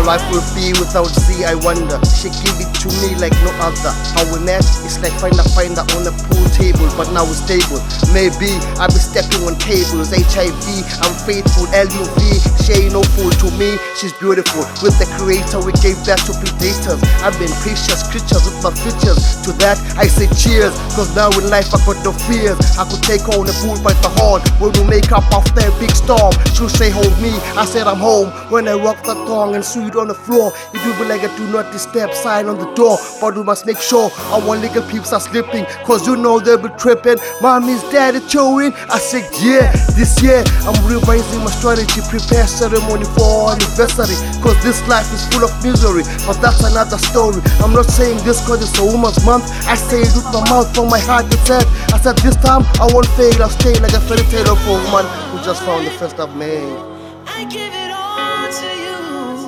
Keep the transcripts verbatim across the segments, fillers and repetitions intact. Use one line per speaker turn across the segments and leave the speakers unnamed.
life will be without Z, I wonder. She give it to me like no other. How we met, it's like find a finder on a pool table, but now it's stable. Maybe I'll be stepping on cables. H I V, I'm faithful. L U V, she ain't no fool to me. She's beautiful. With the creator, we gave that to predators. I've been precious creatures with my features. To that, I say cheers. Cause now in life I got no fears. I could take on a bull by the horn. When we make up after a big storm, she'll say hold me, I said I'm home. When I rock the thong and sweet on the floor, it will be like a do not disturb sign on the door. But we must make sure our legal peeps are sleeping, cause you know they'll be tripping. Mommy's daddy chewing. I said yeah, this year I'm revising my strategy. Prepare ceremony for our anniversary, cause this life is full of misery. But that's another story. I'm not saying this cause it's a woman's month. I say it with my mouth, from my heart it's said. I said this time I won't fail, I'll stay like a fairy tale of a woman who just found the first of May.
I give it all to you.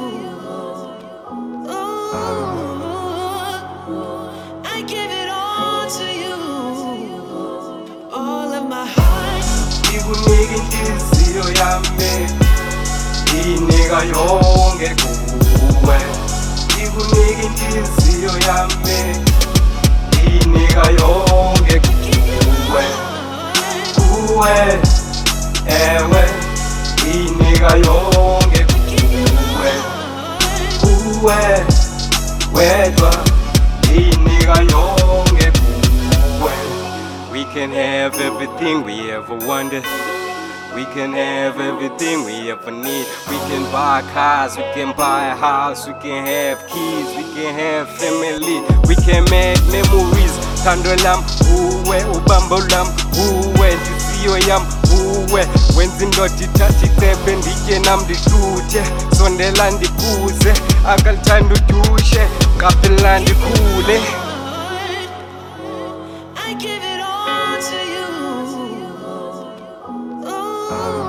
Ooh, I give it all to you. All of my heart.
Ikunike inhliziyo yami, inika yonke kuwe. Ikunike inhliziyo yami, inika yonke kuwe. Kuwe, ewe, inika yonke kuwe. Kuwe, wedwa, inika yonke kuwe. We can have everything we ever wanted. We can have everything we ever need. We can buy cars, we can buy a house, we can have kids, we can have family, we can make memories. Thando lam, uwe, ubambo lam, uwe, nhliziyo yam, uwe. Wenza indoda ithathe icebo nditye nam ndihluthe, sondela ndikuze, akalithanda udushe, qaphela ndikhule.
I give it all to you. Ooh.